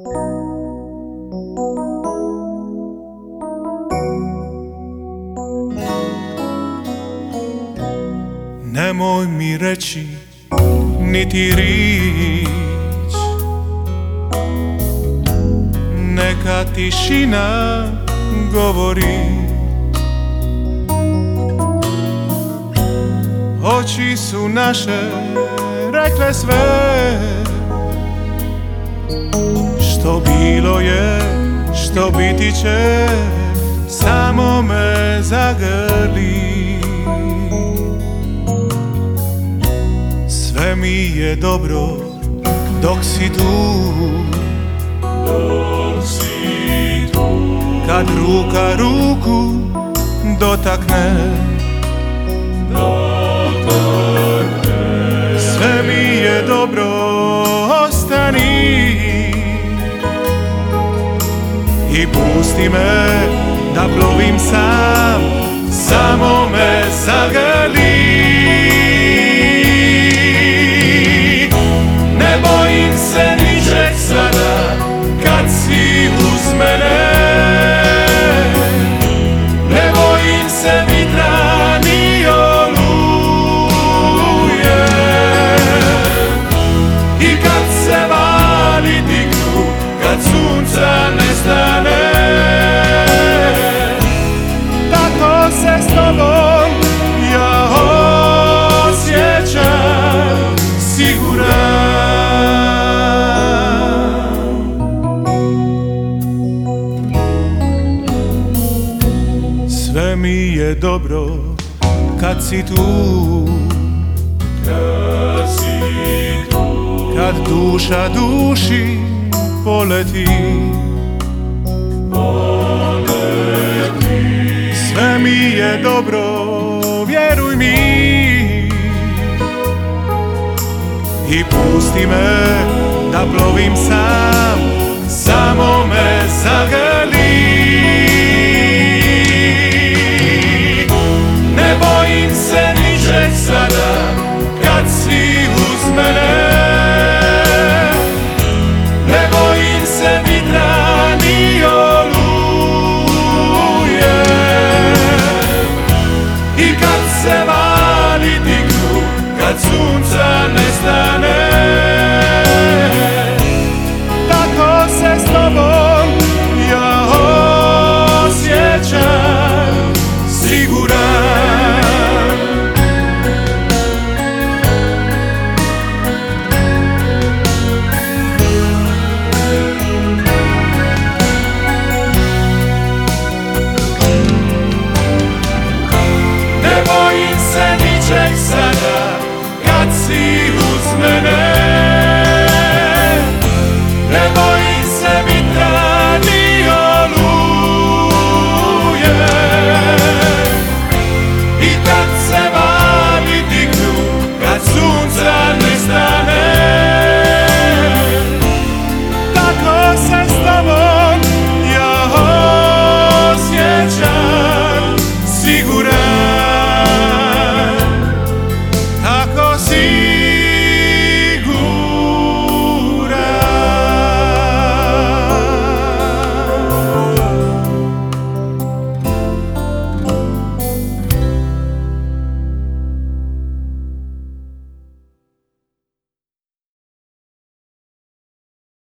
Nemoj mi reći niti riječ, neka tišina govori. Oči su naše rekle sve, što bilo je, što biti će, samo me zagrli. Sve mi je dobro dok si tu, kad ruka ruku dotakne. Sve mi je dobro, ostani i pusti me da plovim sam, samo me zagrli. Ne bojim se ničeg sada kad si uz mene, ne bojim se vitra ni oluje, i kad se vali dignu, kad sunca nestane, tako se s tobom ja osjećam siguran. Sve mi je dobro kad si tu, kad duša duši poleti. Sve mi je dobro, vjeruj mi, i pusti me da plovim sam, samo me zagrli.